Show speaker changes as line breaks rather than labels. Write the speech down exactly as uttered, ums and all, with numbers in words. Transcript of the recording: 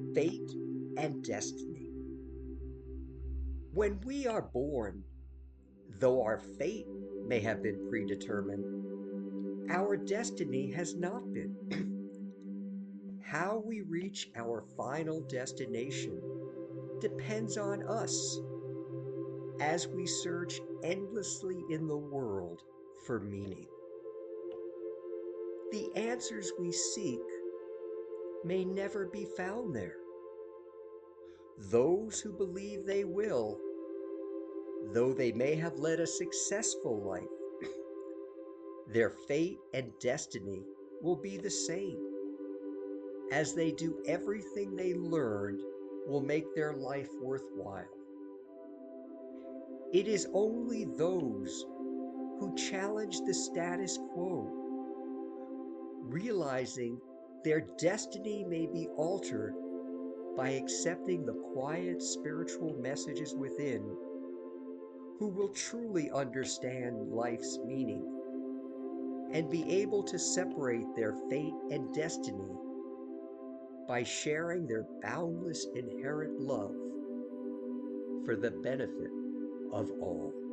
Fate and destiny. When we are born, though our fate may have been predetermined, our destiny has not been. How we reach our final destination depends on us as we search endlessly in the world for meaning. The answers we seek may never be found there. Those who believe they will, though they may have led a successful life, their fate and destiny will be the same, as they do everything they learned will make their life worthwhile. It is only those who challenge the status quo, realizing their destiny may be altered by accepting the quiet spiritual messages within, who will truly understand life's meaning and be able to separate their fate and destiny by sharing their boundless inherent love for the benefit of all.